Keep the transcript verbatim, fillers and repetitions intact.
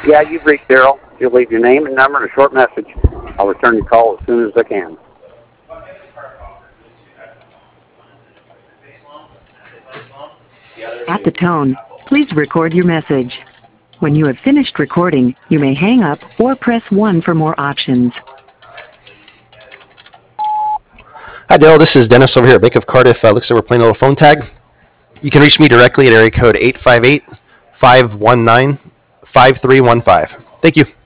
Yeah, you've reached Daryl. You'll leave your name and number and a short message. I'll return your call as soon as I can. At the tone, please record your message. When you have finished recording, you may hang up or press one for more options. Hi, Daryl. This is Dennis over here at Bank of Cardiff. Uh, looks like we're playing a little phone tag. You can reach me directly at area code eight five eight, five one nine, five three one five. Thank you.